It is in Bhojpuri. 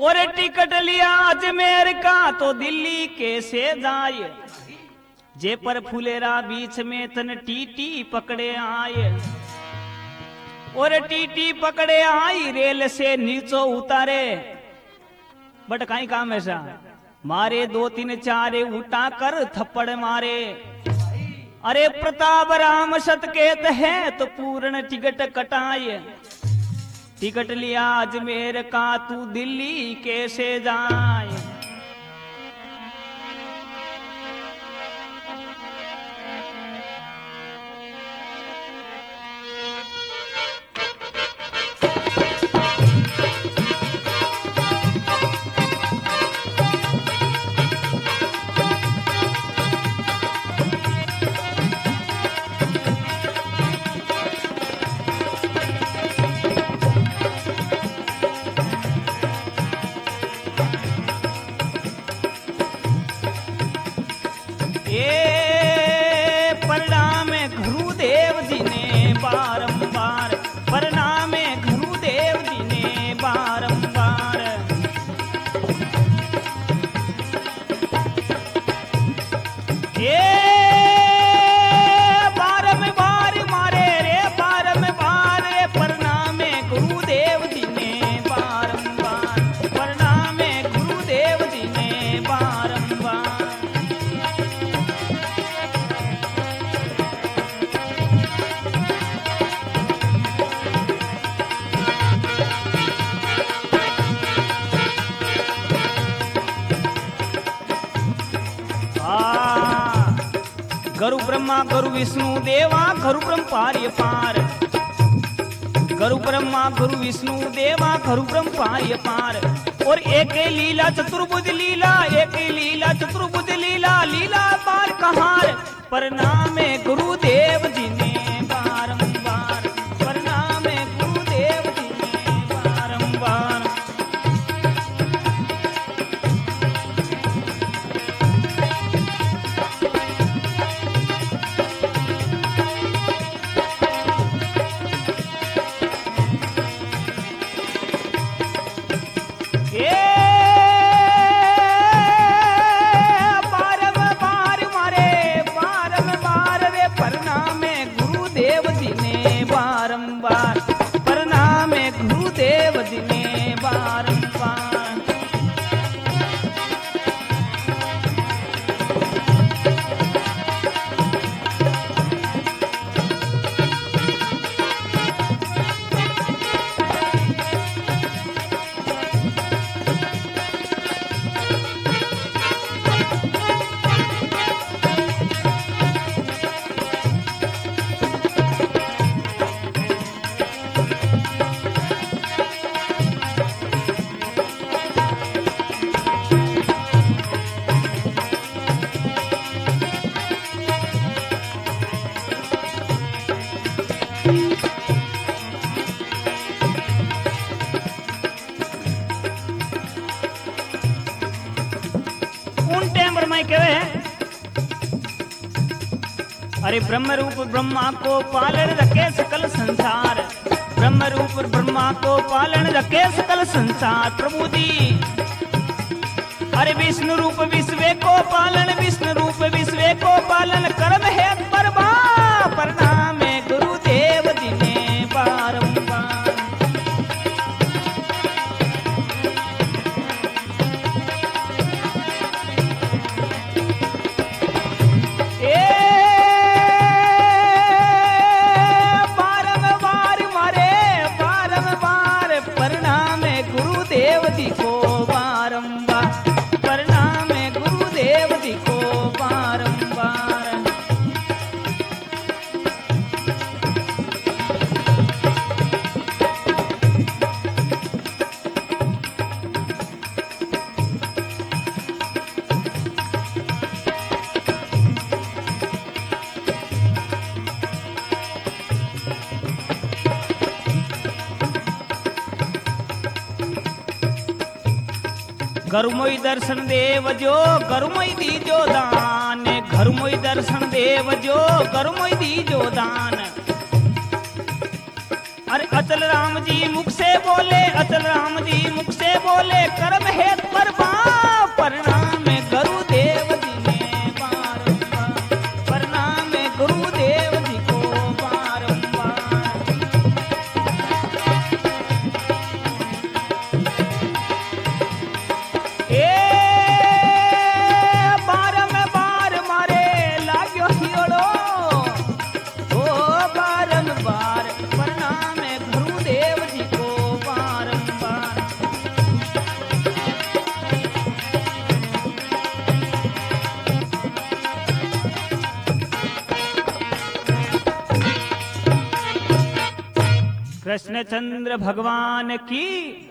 और टिकट लिया अजमेर का तो दिल्ली कैसे जाए, जे पर फुलेरा बीच में तन टीटी पकड़े आए। और टीटी पकड़े आई रेल से नीचो उतारे, बट कहीं काम ऐसा मारे 2 3 4 उठा कर थप्पड़ मारे। अरे प्रताप राम सतकेत है तो पूर्ण टिकट कटाए, टिकट लिया अजमेर का तू दिल्ली कैसे जाए। गुरु ब्रह्मा गुरु विष्णु देवा गुरु ब्रह्म पार्य पार, गुरु ब्रह्मा गुरु विष्णु देवा गुरु ब्रह्म पार्य पार। और एक लीला चतुर्भुज लीला, एक लीला चतुर्भुज लीला, लीला पार कहार। प्रणाम गुरुदेव जी ने बारंबार, प्रणाम गुरुदेव जी ने बारंबार। अरे ब्रह्म रूप ब्रह्मा को पालन रखे सकल संसार, ब्रह्म रूप ब्रह्मा को पालन रखे सकल संसार। प्रभु जी अरे विष्णु रूप विश्व को पालन, विष्णु रूप विश्व को पालन कर्म है परवा। प्रणाम गुरुदेव जी ने बारंबार। घरमोई दर्शन देव जो घरमोई दीजो दान, घरमोई दर्शन देव जो घरमोई दीजो दान। अरे अचल राम जी मुख से बोले, अचल राम जी मुख से बोले, कर्म हेत पर प्रणाम गुरुदेव जी ने बारंबार, प्रणाम गुरुदेव जी को बारंबार। बारंबार मारे लाग्यो हियोड़ो, ओ बारंबार प्रणाम गुरुदेव जी को बारंबार। कृष्णचंद्र भगवान की